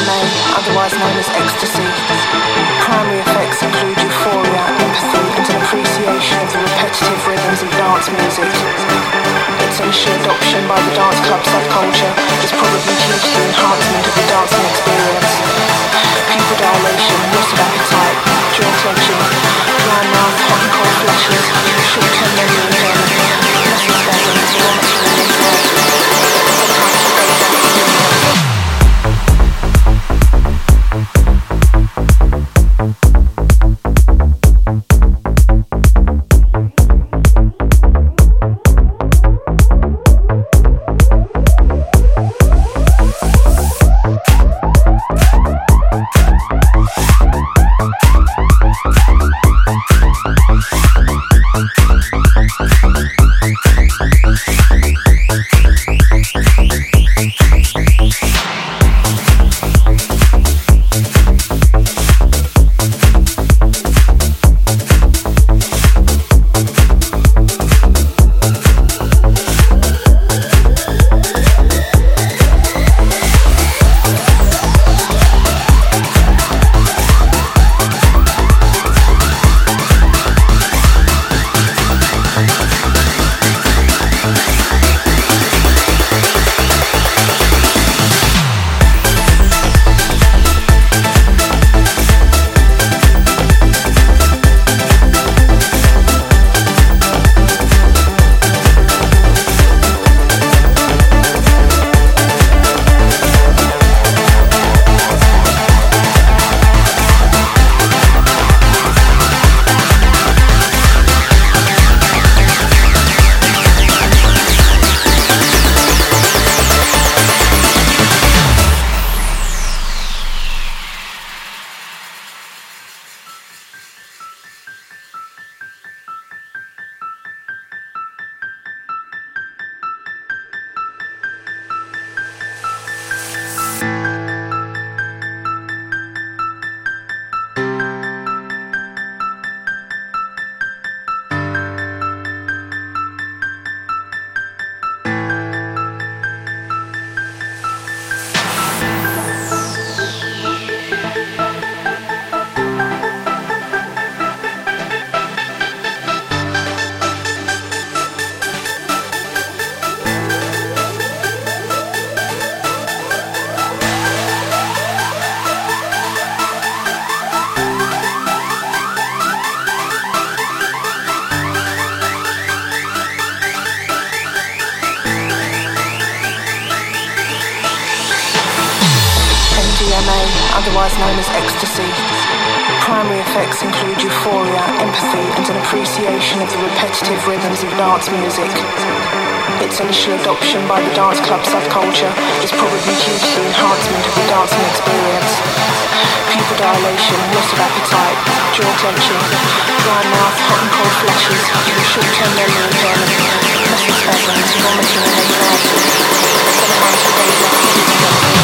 MDMA, otherwise known as ecstasy. Primary effects include euphoria, empathy, and an appreciation of the repetitive rhythms of dance music. Its initial adoption by the dance club subculture is probably due to the enhancement of the dancing experience. Pupil dilation, loss of appetite, jaw clenching, dry mouth, hot and cold flushes, short-term memory impairment, muscle spasms, vomiting and anxiety. MDMA, otherwise known as ecstasy. Primary effects include euphoria, empathy, and an appreciation of the repetitive rhythms of dance music. Its initial adoption by the dance club subculture is probably due to the enhancement of the dancing experience. Pupil dilation, loss of appetite, jaw clenching, dry mouth, hot and cold flushes, short-term memory impairment, muscle spasms, vomiting and anxiety. 7 months of days after